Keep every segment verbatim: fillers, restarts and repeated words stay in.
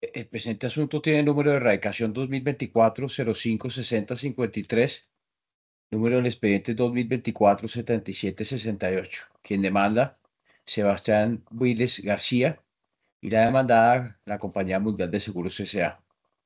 El presente asunto tiene número de erradicación dos mil veinticuatro cero cinco sesenta cincuenta y tres, número del expediente dos mil veinticuatro setenta y siete sesenta y ocho. Quien demanda, Sebastián Willes García, y la demandada, la Compañía Mundial de Seguros S A.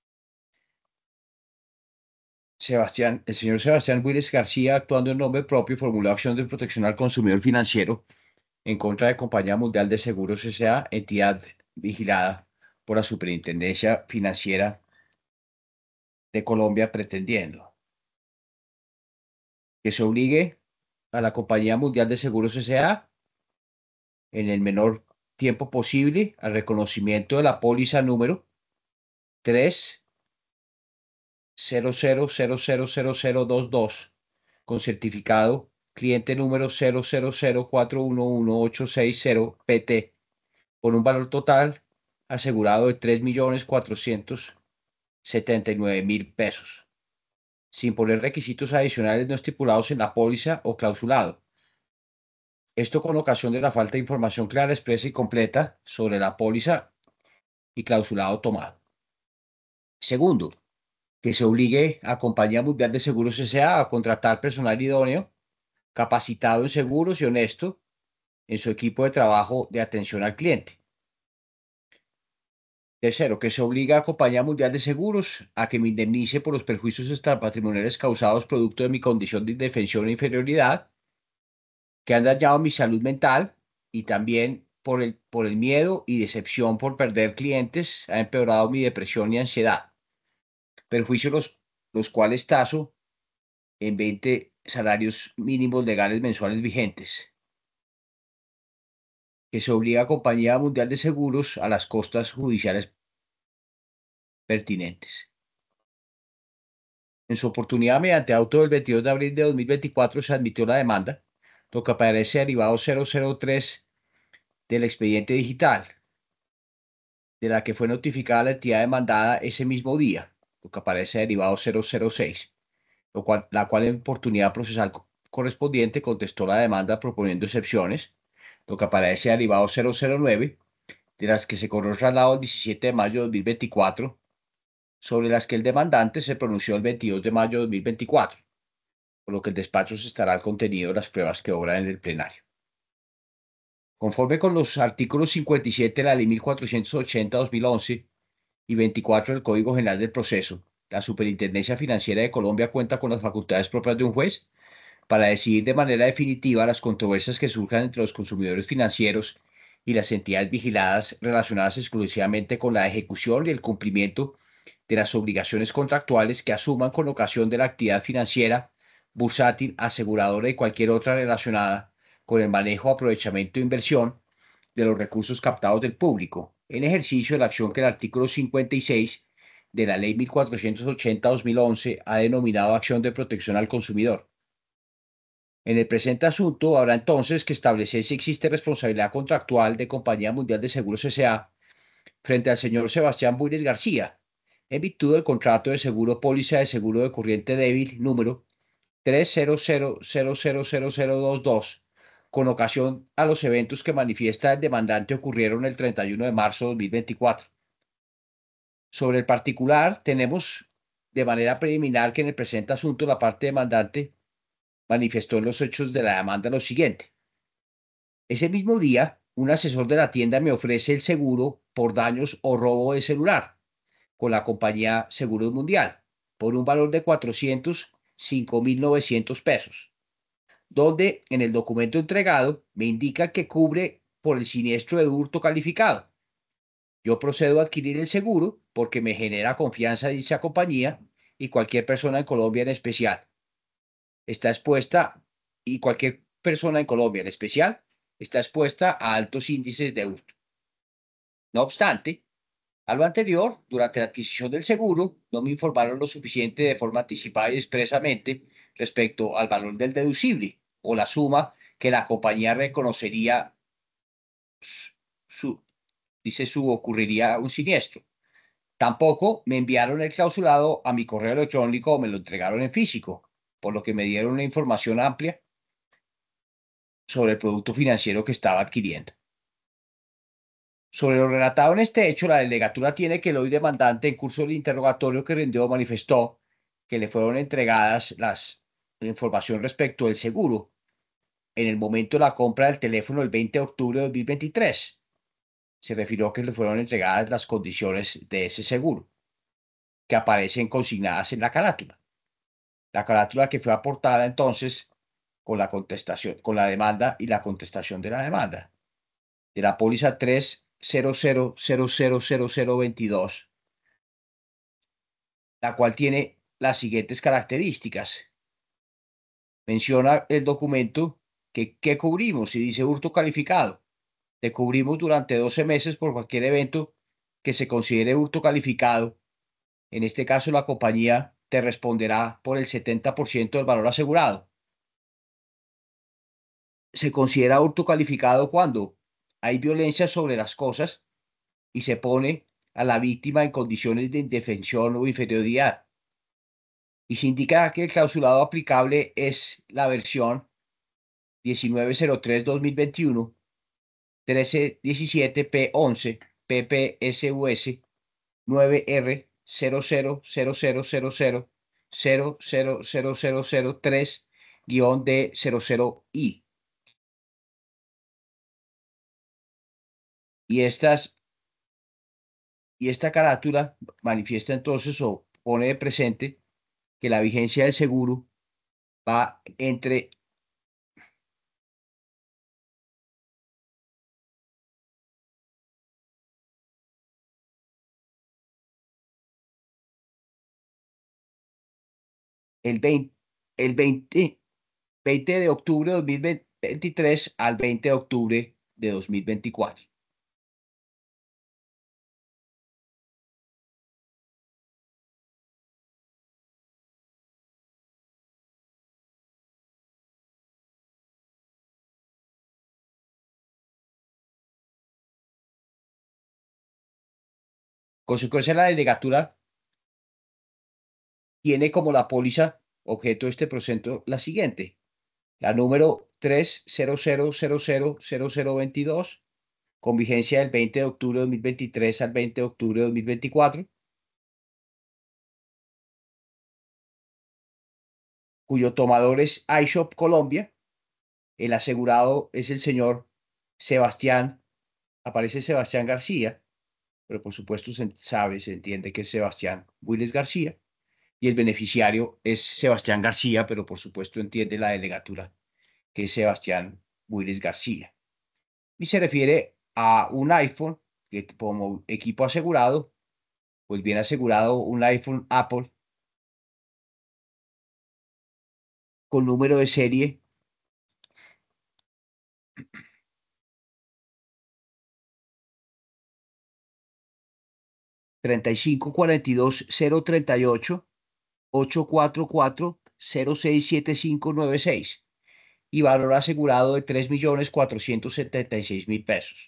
Sebastián, el señor Sebastián Willes García, actuando en nombre propio, formuló acción de protección al consumidor financiero en contra de Compañía Mundial de Seguros S A, entidad vigilada por la Superintendencia Financiera de Colombia, pretendiendo que se obligue a la Compañía Mundial de Seguros S A en el menor tiempo posible al reconocimiento de la póliza número tres cero cero cero cero cero cero dos dos con certificado cliente número cero cero cero cuatro uno uno ocho seis cero P T por un valor total asegurado de tres millones cuatrocientos setenta y nueve mil pesos, sin poner requisitos adicionales no estipulados en la póliza o clausulado. Esto con ocasión de la falta de información clara, expresa y completa sobre la póliza y clausulado tomado. Segundo, que se obligue a Compañía Mundial de Seguros S A a contratar personal idóneo, capacitado en seguros y honesto en su equipo de trabajo de atención al cliente. Tercero, que se obliga a Compañía Mundial de Seguros a que me indemnice por los perjuicios extrapatrimoniales causados producto de mi condición de indefensión e inferioridad, que han dañado mi salud mental y también por el, por el miedo y decepción por perder clientes, ha empeorado mi depresión y ansiedad. Perjuicios los, los cuales taso en veinte salarios mínimos legales mensuales vigentes. Que se obliga a Compañía Mundial de Seguros a las costas judiciales pertinentes. En su oportunidad, mediante auto del veintidós de abril de dos mil veinticuatro, se admitió la demanda, lo que aparece derivado cero cero tres del expediente digital, de la que fue notificada la entidad demandada ese mismo día, lo que aparece derivado cero cero seis, lo cual, la cual en oportunidad procesal correspondiente contestó la demanda proponiendo excepciones, lo que aparece derivado cero cero nueve, de las que se cobró el traslado el diecisiete de mayo de dos mil veinticuatro, sobre las que el demandante se pronunció el veintidós de mayo de dos mil veinticuatro, por lo que el despacho se estará al contenido de las pruebas que obran en el plenario. Conforme con los artículos cincuenta y siete de la Ley mil cuatrocientos ochenta de dos mil once y veinticuatro del Código General del Proceso, la Superintendencia Financiera de Colombia cuenta con las facultades propias de un juez para decidir de manera definitiva las controversias que surjan entre los consumidores financieros y las entidades vigiladas relacionadas exclusivamente con la ejecución y el cumplimiento de las obligaciones contractuales que asuman con ocasión de la actividad financiera, bursátil, aseguradora y cualquier otra relacionada con el manejo, aprovechamiento e inversión de los recursos captados del público, en ejercicio de la acción que el artículo cincuenta y seis de la Ley mil cuatrocientos ochenta de dos mil once ha denominado acción de protección al consumidor. En el presente asunto habrá entonces que establecer si existe responsabilidad contractual de Compañía Mundial de Seguros S A frente al señor Sebastián Buires García, en virtud del contrato de seguro póliza de seguro de corriente débil número tres cero cero cero cero cero cero dos dos, con ocasión a los eventos que manifiesta el demandante ocurrieron el treinta y uno de marzo de dos mil veinticuatro. Sobre el particular, tenemos de manera preliminar que en el presente asunto la parte demandante manifestó en los hechos de la demanda lo siguiente. Ese mismo día, un asesor de la tienda me ofrece el seguro por daños o robo de celular con la compañía Seguros Mundial por un valor de cuatrocientos cinco mil novecientos pesos, donde en el documento entregado me indica que cubre por el siniestro de hurto calificado. Yo procedo a adquirir el seguro porque me genera confianza dicha compañía y cualquier persona en Colombia en especial está expuesta y cualquier persona en Colombia en especial está expuesta a altos índices de hurto. No obstante, a lo anterior, durante la adquisición del seguro, no me informaron lo suficiente de forma anticipada y expresamente respecto al valor del deducible o la suma que la compañía reconocería su, su- dice su ocurriría un siniestro. Tampoco me enviaron el clausulado a mi correo electrónico o me lo entregaron en físico, por lo que me dieron una información amplia sobre el producto financiero que estaba adquiriendo. Sobre lo relatado en este hecho, la delegatura tiene que el hoy demandante, en curso del interrogatorio que rindió, manifestó que le fueron entregadas las la información respecto del seguro en el momento de la compra del teléfono el veinte de octubre de dos mil veintitrés. Se refirió que le fueron entregadas las condiciones de ese seguro, que aparecen consignadas en la carátula. La carátula que fue aportada entonces con la contestación, con la demanda y la contestación de la demanda, de la póliza tres cero cero cero cero cero cero veintidós, la cual tiene las siguientes características. Menciona el documento que, que cubrimos y dice hurto calificado. Te cubrimos durante doce meses por cualquier evento que se considere hurto calificado. En este caso, la compañía te responderá por el setenta por ciento del valor asegurado. Se considera hurto calificado cuando hay violencia sobre las cosas y se pone a la víctima en condiciones de indefensión o inferioridad. Y se indica que el clausulado aplicable es la versión diecinueve cero tres dos mil veintiuno, trece diecisiete P once P P S U S nueve R cero cero cero cero cero cero cero cero cero cero cero tres D cero cero I. Y estas y esta carátula manifiesta entonces o pone de presente que la vigencia del seguro va entre el veinte, el veinte, veinte de octubre de dos mil veintitrés al veinte de octubre de dos mil veinticuatro. Consecuencia, la delegatura tiene como la póliza objeto de este proceso la siguiente: la número tres cero cero cero cero cero cero veintidós, con vigencia del veinte de octubre de dos mil veintitrés al veinte de octubre de dos mil veinticuatro, cuyo tomador es iShop Colombia. El asegurado es el señor Sebastián, aparece Sebastián García, pero por supuesto se sabe, se entiende que es Sebastián Willis García, y el beneficiario es Sebastián García, pero por supuesto entiende la delegatura que es Sebastián Willis García. Y se refiere a un iPhone que como equipo asegurado, pues bien asegurado, un iPhone Apple con número de serie treinta y cinco cuarenta y dos cero treinta y ocho ocho cuatro cuatro cero seis siete cinco nueve seis y valor asegurado de tres millones cuatrocientos setenta y seis mil pesos.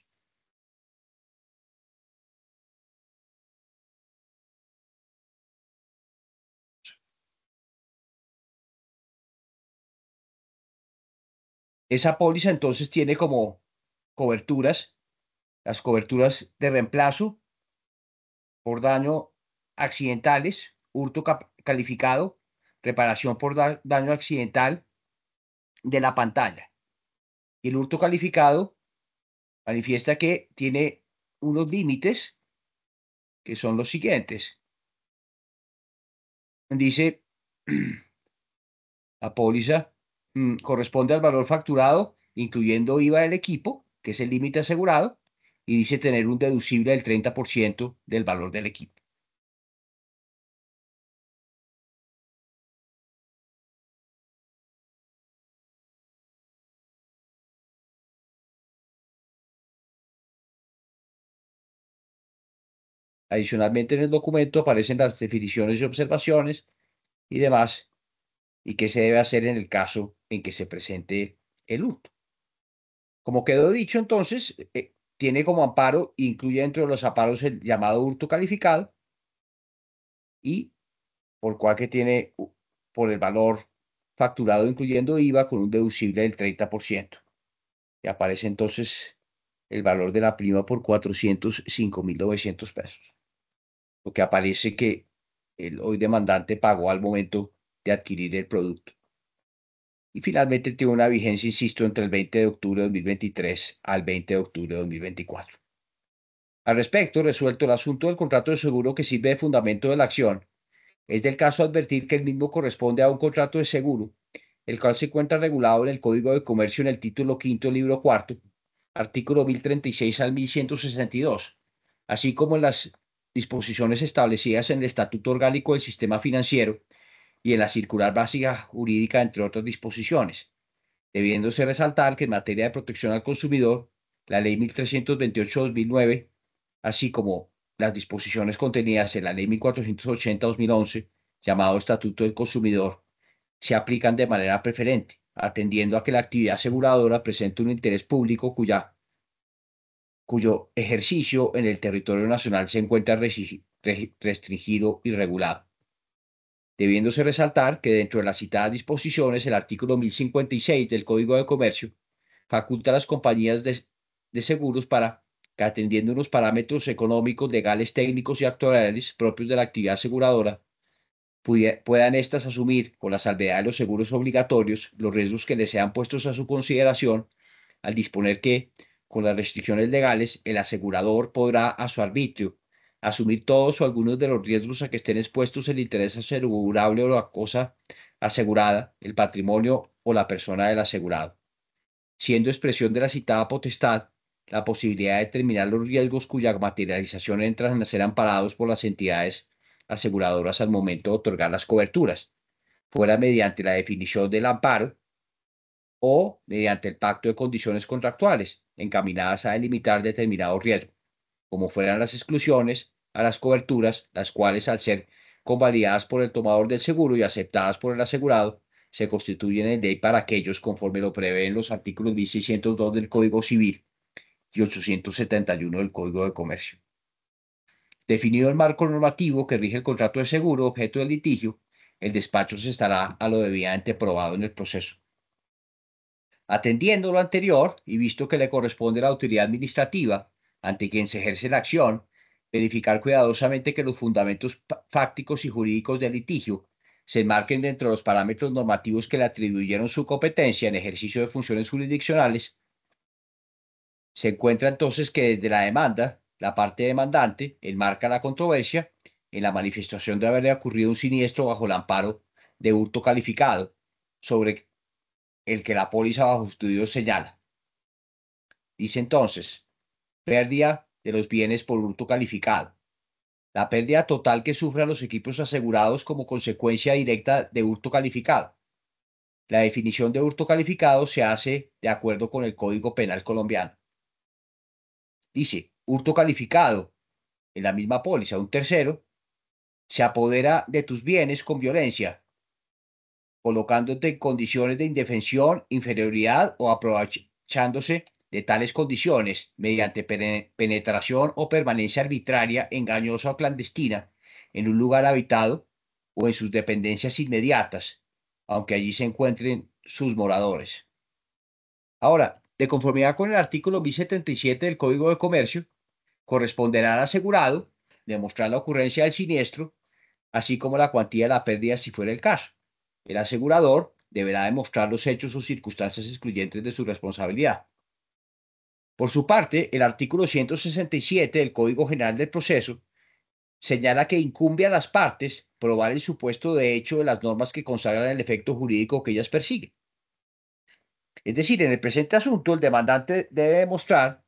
Esa póliza entonces tiene como coberturas las coberturas de reemplazo por daño accidentales, hurto calificado, reparación por da daño accidental de la pantalla. Y el hurto calificado manifiesta que tiene unos límites que son los siguientes. Dice, la póliza mm, corresponde al valor facturado, incluyendo I V A del equipo, que es el límite asegurado, y dice tener un deducible del treinta por ciento del valor del equipo. Adicionalmente, en el documento aparecen las definiciones y observaciones y demás, y qué se debe hacer en el caso en que se presente el hurto. Como quedó dicho, entonces, eh, tiene como amparo, incluye dentro de los amparos el llamado hurto calificado, y por cual que tiene uh, por el valor facturado incluyendo I V A con un deducible del treinta por ciento. Y aparece entonces el valor de la prima por cuatrocientos cinco mil novecientos pesos, lo que aparece que el hoy demandante pagó al momento de adquirir el producto. Y finalmente tiene una vigencia, insisto, entre el veinte de octubre de dos mil veintitrés al veinte de octubre de dos mil veinticuatro. Al respecto, resuelto el asunto del contrato de seguro que sirve de fundamento de la acción, es del caso advertir que el mismo corresponde a un contrato de seguro, el cual se encuentra regulado en el Código de Comercio en el título quinto, libro cuarto, artículo mil treinta y seis al mil ciento sesenta y dos, así como en las disposiciones establecidas en el Estatuto Orgánico del Sistema Financiero y en la Circular Básica Jurídica, entre otras disposiciones, debiéndose resaltar que en materia de protección al consumidor, la Ley mil trescientos veintiocho de dos mil nueve, así como las disposiciones contenidas en la Ley mil cuatrocientos ochenta de dos mil once, llamado Estatuto del Consumidor, se aplican de manera preferente, atendiendo a que la actividad aseguradora presenta un interés público cuya, cuyo ejercicio en el territorio nacional se encuentra restringido y regulado, debiéndose resaltar que dentro de las citadas disposiciones el artículo mil cincuenta y seis del Código de Comercio faculta a las compañías de, de seguros para que, atendiendo unos parámetros económicos, legales, técnicos y actuariales propios de la actividad aseguradora, puedan éstas asumir, con la salvedad de los seguros obligatorios, los riesgos que les sean puestos a su consideración, al disponer que, con las restricciones legales, el asegurador podrá, a su arbitrio, asumir todos o algunos de los riesgos a que estén expuestos el interés asegurable o la cosa asegurada, el patrimonio o la persona del asegurado, siendo expresión de la citada potestad la posibilidad de determinar los riesgos cuya materialización entran a ser amparados por las entidades aseguradoras al momento de otorgar las coberturas, fuera mediante la definición del amparo o mediante el pacto de condiciones contractuales encaminadas a delimitar determinado riesgo, como fueran las exclusiones a las coberturas, las cuales, al ser convalidadas por el tomador del seguro y aceptadas por el asegurado, se constituyen en ley para aquellos conforme lo prevén los artículos mil seiscientos dos del Código Civil y ochocientos setenta y uno del Código de Comercio. Definido el marco normativo que rige el contrato de seguro objeto del litigio, el despacho se estará a lo debidamente probado en el proceso. Atendiendo lo anterior y visto que le corresponde a la autoridad administrativa ante quien se ejerce la acción, verificar cuidadosamente que los fundamentos fácticos y jurídicos del litigio se enmarquen dentro de los parámetros normativos que le atribuyeron su competencia en ejercicio de funciones jurisdiccionales, se encuentra entonces que desde la demanda, la parte demandante enmarca la controversia en la manifestación de haberle ocurrido un siniestro bajo el amparo de hurto calificado, sobre el que la póliza bajo estudio señala. Dice entonces, pérdida de los bienes por hurto calificado. La pérdida total que sufran los equipos asegurados como consecuencia directa de hurto calificado. La definición de hurto calificado se hace de acuerdo con el Código Penal colombiano. Dice, hurto calificado, en la misma póliza, un tercero se apodera de tus bienes con violencia, colocándote en condiciones de indefensión, inferioridad o aprovechándose de tales condiciones mediante penetración o permanencia arbitraria, engañosa o clandestina en un lugar habitado o en sus dependencias inmediatas, aunque allí se encuentren sus moradores. Ahora, de conformidad con el artículo mil setenta y siete del Código de Comercio, corresponderá al asegurado demostrar la ocurrencia del siniestro, así como la cuantía de la pérdida si fuera el caso. El asegurador deberá demostrar los hechos o circunstancias excluyentes de su responsabilidad. Por su parte, el artículo ciento sesenta y siete del Código General del Proceso señala que incumbe a las partes probar el supuesto de hecho de las normas que consagran el efecto jurídico que ellas persiguen. Es decir, en el presente asunto, el demandante debe demostrar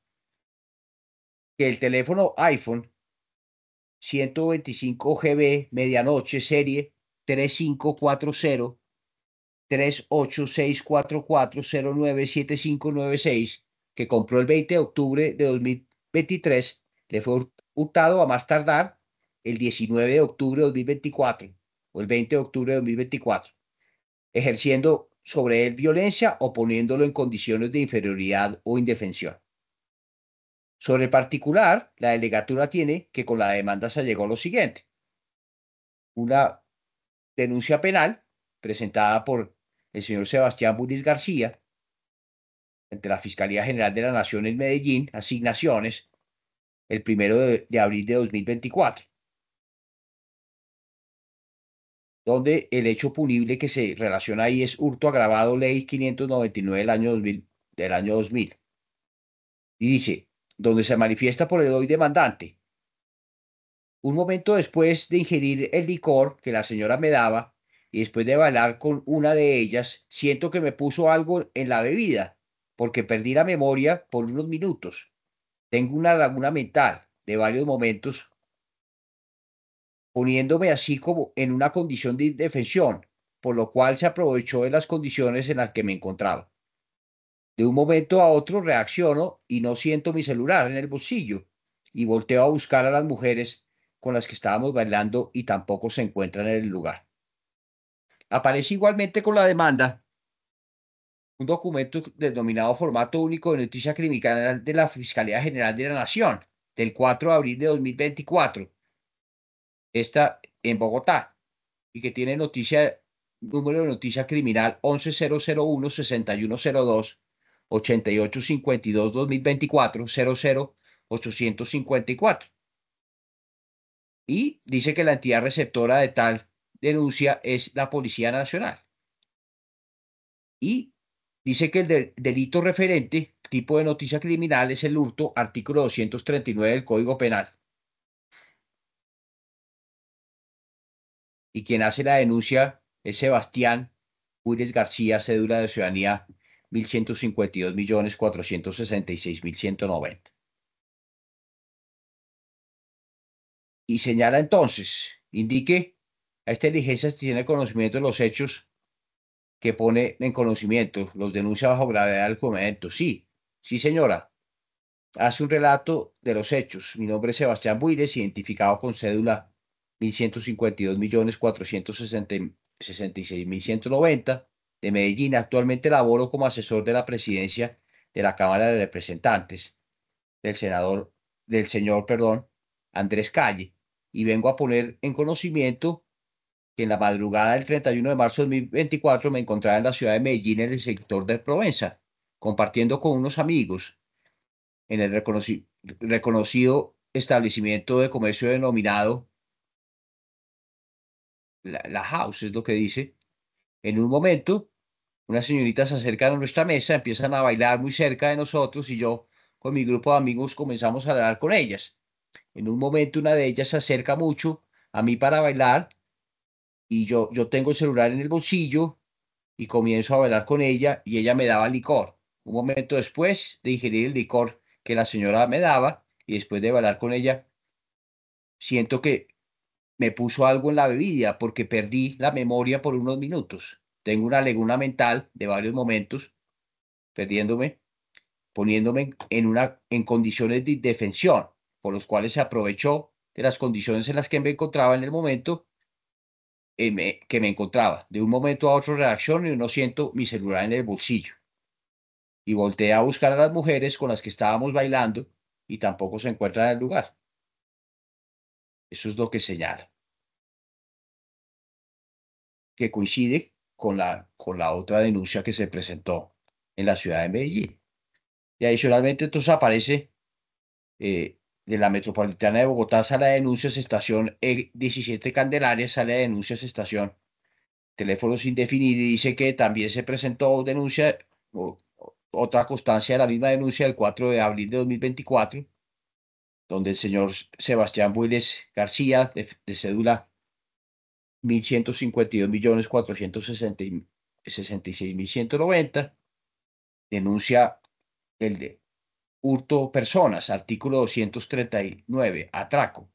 que el teléfono iPhone ciento veinticinco G B medianoche serie tres cinco cuatro cero tres ocho seis cuatro cuatro cero nueve siete cinco nueve seis, que compró el veinte de octubre de dos mil veintitrés, le fue hurtado a más tardar el diecinueve de octubre de dos mil veinticuatro o el veinte de octubre de dos mil veinticuatro, ejerciendo sobre él violencia o poniéndolo en condiciones de inferioridad o indefensión. Sobre el particular, la delegatura tiene que con la demanda se llegó a lo siguiente: una denuncia penal presentada por el señor Sebastián Muniz García, ante la Fiscalía General de la Nación en Medellín, asignaciones, el primero de, de abril de dos mil veinticuatro, donde el hecho punible que se relaciona ahí es hurto agravado, ley quinientos noventa y nueve del año dos mil, del año dos mil. Y dice, donde se manifiesta por el hoy demandante, un momento después de ingerir el licor que la señora me daba y después de bailar con una de ellas, siento que me puso algo en la bebida, porque perdí la memoria por unos minutos. Tengo una laguna mental de varios momentos, poniéndome así como en una condición de indefensión, por lo cual se aprovechó de las condiciones en las que me encontraba. De un momento a otro reacciono y no siento mi celular en el bolsillo y volteo a buscar a las mujeres con las que estábamos bailando y tampoco se encuentran en el lugar. Aparece igualmente con la demanda un documento denominado Formato Único de Noticia Criminal de la Fiscalía General de la Nación, del cuatro de abril de dos mil veinticuatro, esta en Bogotá, y que tiene noticia, número de noticia criminal once cero cero uno sesenta y uno cero dos ochenta y ocho cincuenta y dos dos mil veinticuatro cero cero ochocientos cincuenta y cuatro. Y dice que la entidad receptora de tal denuncia es la Policía Nacional. Y dice que el de- delito referente, tipo de noticia criminal, es el hurto, artículo doscientos treinta y nueve del Código Penal. Y quien hace la denuncia es Sebastián Púrez García, cédula de ciudadanía mil ciento cincuenta y dos millones cuatrocientos sesenta y seis mil ciento noventa. Y señala entonces, indique a esta diligencia si tiene conocimiento de los hechos que pone en conocimiento, los denuncia bajo gravedad del comento. Sí, sí, señora. Hace un relato de los hechos. Mi nombre es Sebastián Buires, identificado con cédula mil ciento cincuenta y dos millones cuatrocientos sesenta y seis mil ciento noventa de Medellín. Actualmente laboro como asesor de la presidencia de la Cámara de Representantes del senador, del señor, perdón, Andrés Calle, y vengo a poner en conocimiento que en la madrugada del treinta y uno de marzo de dos mil veinticuatro me encontraba en la ciudad de Medellín, en el sector de Provenza, compartiendo con unos amigos en el reconoci- reconocido establecimiento de comercio denominado la, la House, es lo que dice. En un momento, unas señoritas se acercan a nuestra mesa, empiezan a bailar muy cerca de nosotros y yo con mi grupo de amigos comenzamos a hablar con ellas. En un momento una de ellas se acerca mucho a mí para bailar y yo, yo tengo el celular en el bolsillo y comienzo a bailar con ella y ella me daba licor. Un momento después de ingerir el licor que la señora me daba y después de bailar con ella, siento que me puso algo en la bebida porque perdí la memoria por unos minutos. Tengo una laguna mental de varios momentos, perdiéndome, poniéndome en, una, en condiciones de indefensión, por los cuales se aprovechó de las condiciones en las que me encontraba en el momento eh, me- que me encontraba. De un momento a otro reacciono y no siento mi celular en el bolsillo. Y volteé a buscar a las mujeres con las que estábamos bailando y tampoco se encuentran en el lugar. Eso es lo que señala, que coincide con la, con la otra denuncia que se presentó en la ciudad de Medellín. Y adicionalmente, entonces aparece eh, de la Metropolitana de Bogotá, sala de denuncias, estación E diecisiete Candelaria, sala de denuncias, estación teléfono sin definir, y dice que también se presentó denuncia, o, o- otra constancia de la misma denuncia del cuatro de abril de dos mil veinticuatro, donde el señor Sebastián Builes García, de, de cédula mil ciento cincuenta y dos millones cuatrocientos sesenta y seis mil ciento noventa, denuncia el de hurto personas, artículo doscientos treinta y nueve, atraco.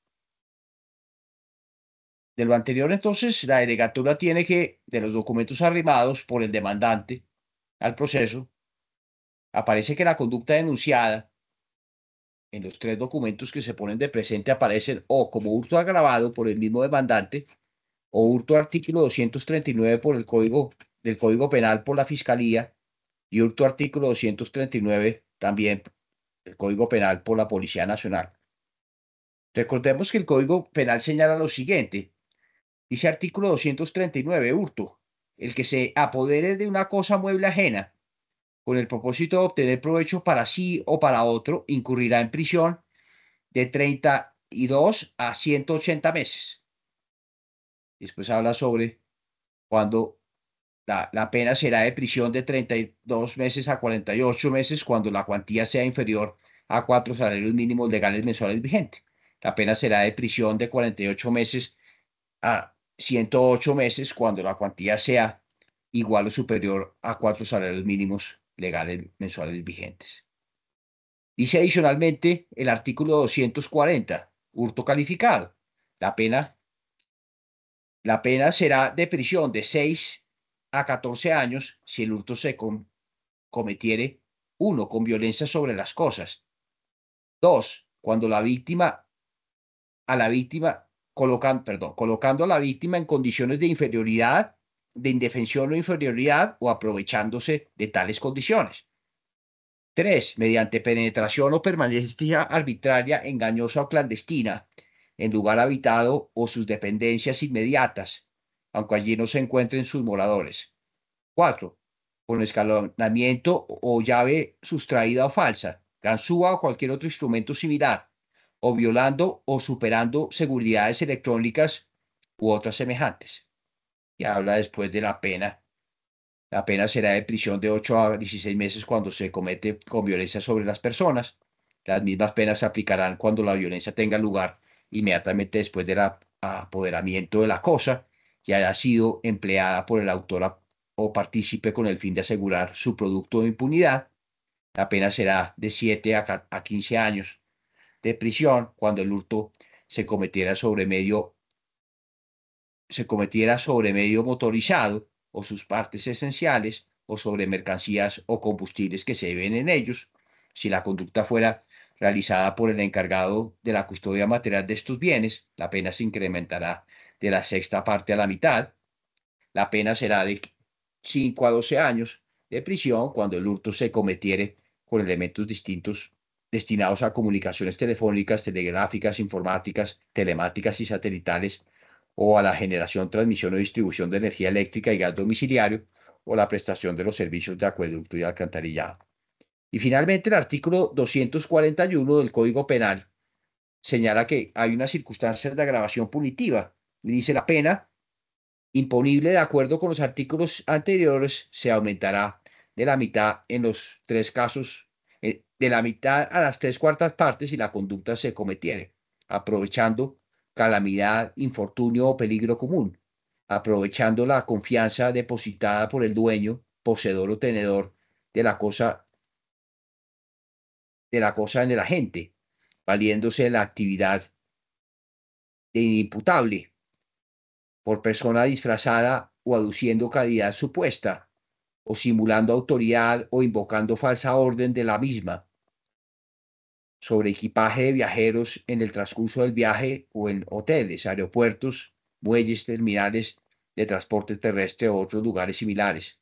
De lo anterior, entonces, la delegatura tiene que, de los documentos arrimados por el demandante al proceso, aparece que la conducta denunciada en los tres documentos que se ponen de presente aparecen o como hurto agravado por el mismo demandante o hurto artículo doscientos treinta y nueve por el código del Código Penal por la Fiscalía y hurto artículo doscientos treinta y nueve también el Código Penal por la Policía Nacional. Recordemos que el Código Penal señala lo siguiente. Dice artículo doscientos treinta y nueve, hurto, el que se apodere de una cosa mueble ajena con el propósito de obtener provecho para sí o para otro, incurrirá en prisión de treinta y dos a ciento ochenta meses. Después habla sobre cuando la, la pena será de prisión de treinta y dos meses a cuarenta y ocho meses cuando la cuantía sea inferior a cuatro salarios mínimos legales mensuales vigentes. La pena será de prisión de cuarenta y ocho meses a ciento ocho meses cuando la cuantía sea igual o superior a cuatro salarios mínimos legales mensuales vigentes. Dice adicionalmente el artículo doscientos cuarenta, hurto calificado. La pena, la pena será de prisión de seis a catorce años si el hurto se com cometiere, uno, con violencia sobre las cosas; dos, cuando la víctima, a la víctima, colocan, perdón, colocando a la víctima en condiciones de inferioridad, de indefensión o inferioridad, o aprovechándose de tales condiciones; tres, mediante penetración o permanencia arbitraria, engañosa o clandestina en lugar habitado o sus dependencias inmediatas, aunque allí no se encuentren sus moradores; cuatro, con escalonamiento o llave sustraída o falsa, ganzúa o cualquier otro instrumento similar, o violando o superando seguridades electrónicas u otras semejantes. Y habla después de la pena. La pena será de prisión de ocho a dieciséis meses cuando se comete con violencia sobre las personas. Las mismas penas se aplicarán cuando la violencia tenga lugar inmediatamente después del apoderamiento de la cosa y haya sido empleada por el autor o partícipe con el fin de asegurar su producto de impunidad. La pena será de siete a quince años de prisión cuando el hurto se cometiera sobre medio, se cometiera sobre medio motorizado o sus partes esenciales, o sobre mercancías o combustibles que se ven en ellos, si la conducta fuera realizada por el encargado de la custodia material de estos bienes. La pena se incrementará de la sexta parte a la mitad. La pena será de cinco a doce años de prisión cuando el hurto se cometiere con elementos distintos destinados a comunicaciones telefónicas, telegráficas, informáticas, telemáticas y satelitales, o a la generación, transmisión o distribución de energía eléctrica y gas domiciliario, o la prestación de los servicios de acueducto y alcantarillado. Y finalmente, el artículo doscientos cuarenta y uno del Código Penal señala que hay unas circunstancias de agravación punitiva y dice: la pena imponible de acuerdo con los artículos anteriores se aumentará de la mitad en los tres casos, eh, de la mitad a las tres cuartas partes si la conducta se cometiere aprovechando calamidad, infortunio o peligro común, aprovechando la confianza depositada por el dueño, poseedor o tenedor de la cosa, de la cosa en el agente, valiéndose de la actividad de inimputable por persona disfrazada o aduciendo calidad supuesta, o simulando autoridad o invocando falsa orden de la misma, sobre equipaje de viajeros en el transcurso del viaje o en hoteles, aeropuertos, muelles, terminales de transporte terrestre o otros lugares similares,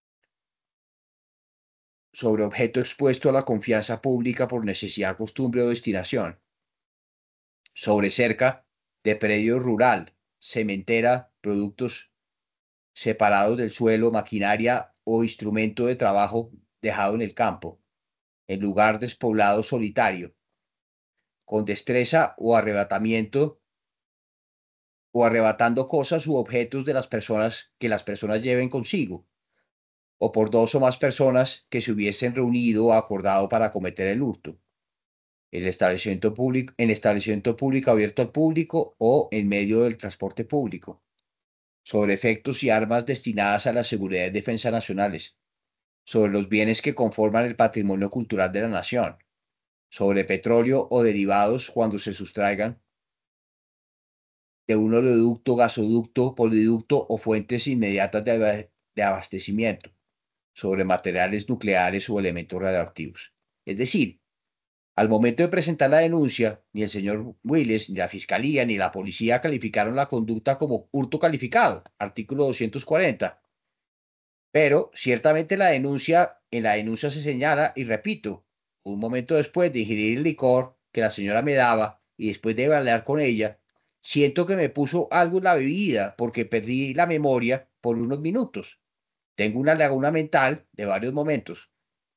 sobre objeto expuesto a la confianza pública por necesidad, costumbre o destinación, sobre cerca de predio rural, cementera, productos separados del suelo, maquinaria o instrumento de trabajo dejado en el campo, en lugar despoblado solitario, con destreza o arrebatamiento o arrebatando cosas u objetos de las personas que las personas lleven consigo, o por dos o más personas que se hubiesen reunido o acordado para cometer el hurto, el establecimiento público, en establecimiento público abierto al público o en medio del transporte público, sobre efectos y armas destinadas a la seguridad y defensa nacionales, sobre los bienes que conforman el patrimonio cultural de la nación, sobre petróleo o derivados cuando se sustraigan de un oleoducto, gasoducto, poliducto o fuentes inmediatas de, de abastecimiento, sobre materiales nucleares o elementos radioactivos. Es decir, al momento de presentar la denuncia, ni el señor Willis, ni la fiscalía, ni la policía calificaron la conducta como hurto calificado, artículo doscientos cuarenta. Pero ciertamente la denuncia, en la denuncia se señala, y repito, un momento después de ingerir el licor que la señora me daba y después de hablar con ella, siento que me puso algo en la bebida porque perdí la memoria por unos minutos. Tengo una laguna mental de varios momentos.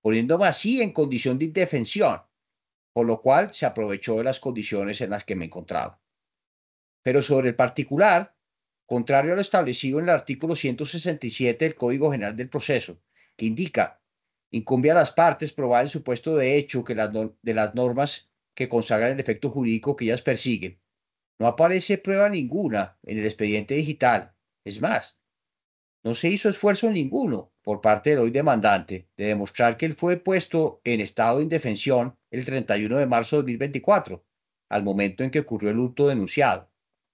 poniéndome así en condición de indefensión, por lo cual se aprovechó de las condiciones en las que me encontraba. Pero sobre el particular, contrario a lo establecido en el artículo ciento sesenta y siete del Código General del Proceso, que indica, incumbe a las partes probar el supuesto de hecho que las no- de las normas que consagran el efecto jurídico que ellas persiguen. No aparece prueba ninguna en el expediente digital. Es más, no se hizo esfuerzo ninguno por parte del hoy demandante de demostrar que él fue puesto en estado de indefensión el treinta y uno de marzo de dos mil veinticuatro, al momento en que ocurrió el hurto denunciado.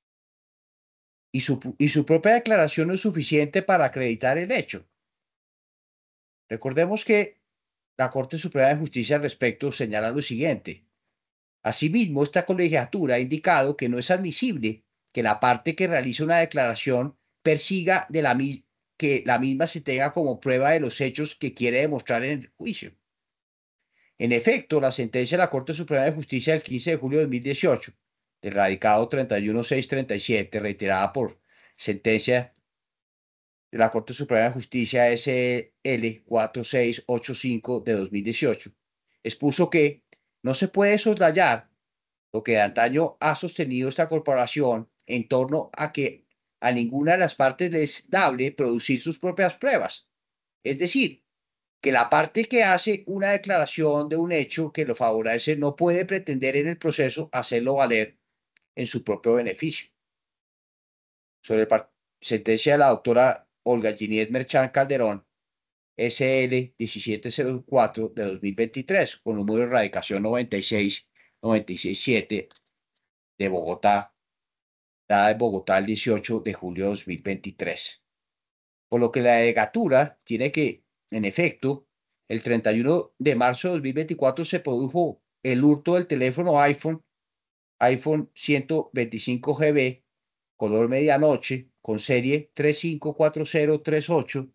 Y su, y su propia declaración no es suficiente para acreditar el hecho. Recordemos que la Corte Suprema de Justicia al respecto señala lo siguiente. Asimismo, esta colegiatura ha indicado que no es admisible que la parte que realiza una declaración persiga de la que la misma se tenga como prueba de los hechos que quiere demostrar en el juicio. En efecto, la sentencia de la Corte Suprema de Justicia del quince de julio de dos mil dieciocho, del radicado treinta y uno mil seiscientos treinta y siete, reiterada por sentencia de la Corte Suprema de Justicia S L cuatro seis ocho cinco de dos mil dieciocho, expuso que no se puede soslayar lo que de antaño ha sostenido esta corporación en torno a que a ninguna de las partes le es dable producir sus propias pruebas. Es decir, que la parte que hace una declaración de un hecho que lo favorece no puede pretender en el proceso hacerlo valer en su propio beneficio. Sobre la sentencia de la doctora Olga Ginette Merchán Calderón, S L diecisiete cero cuatro de dos mil veintitrés, con número de erradicación noventa y seis noventa y seis siete de Bogotá, dada en Bogotá el dieciocho de julio de dos mil veintitrés. Por lo que la delegatura tiene que, en efecto, el treinta y uno de marzo de dos mil veinticuatro se produjo el hurto del teléfono iPhone, iPhone ciento veinticinco G B, color medianoche, con serie tres cinco cuatro cero tres ocho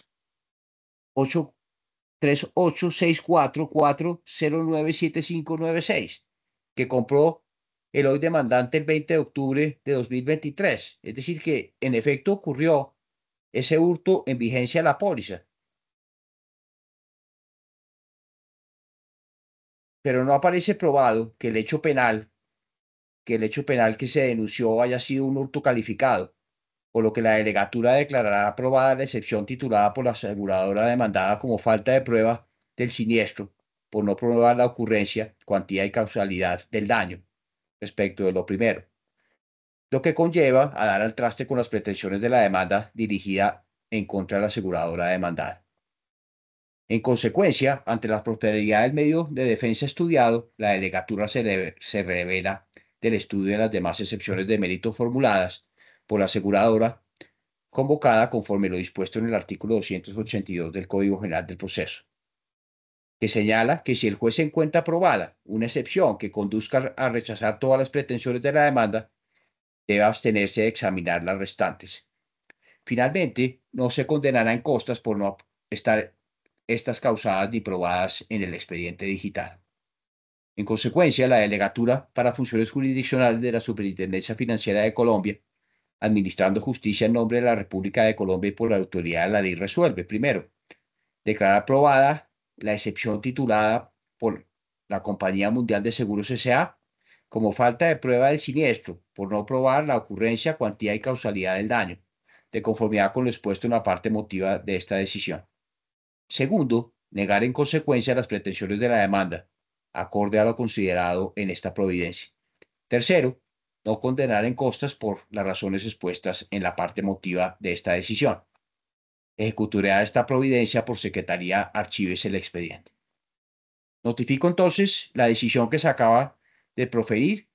tres ocho seis cuatro cuatro cero nueve siete cinco nueve seis, que compró el hoy demandante el veinte de octubre de dos mil veintitrés. Es decir, que en efecto ocurrió ese hurto en vigencia de la póliza, pero no aparece probado que el hecho penal, que el hecho penal que se denunció haya sido un hurto calificado, por lo que la delegatura declarará aprobada la excepción titulada por la aseguradora demandada como falta de prueba del siniestro, por no probar la ocurrencia, cuantía y causalidad del daño respecto de lo primero, lo que conlleva a dar al traste con las pretensiones de la demanda dirigida en contra de la aseguradora demandada. En consecuencia, ante la prosperidad del medio de defensa estudiado, la delegatura se, re se revela del estudio de las demás excepciones de mérito formuladas por la aseguradora convocada conforme lo dispuesto en el artículo doscientos ochenta y dos del Código General del Proceso, que señala que si el juez encuentra aprobada una excepción que conduzca a rechazar todas las pretensiones de la demanda, debe abstenerse de examinar las restantes. Finalmente, no se condenará en costas por no estar estas causadas ni probadas en el expediente digital. En consecuencia, la Delegatura para Funciones Jurisdiccionales de la Superintendencia Financiera de Colombia, administrando justicia en nombre de la República de Colombia y por la autoridad de la ley, resuelve, primero, declarar aprobada la excepción titulada por la Compañía Mundial de Seguros S A como falta de prueba del siniestro por no probar la ocurrencia, cuantía y causalidad del daño, de conformidad con lo expuesto en la parte motiva de esta decisión. Segundo, negar en consecuencia las pretensiones de la demanda, acorde a lo considerado en esta providencia. Tercero, no condenar en costas por las razones expuestas en la parte motiva de esta decisión. Ejecutará esta providencia por secretaría archívese el expediente. Notifico entonces la decisión que se acaba de proferir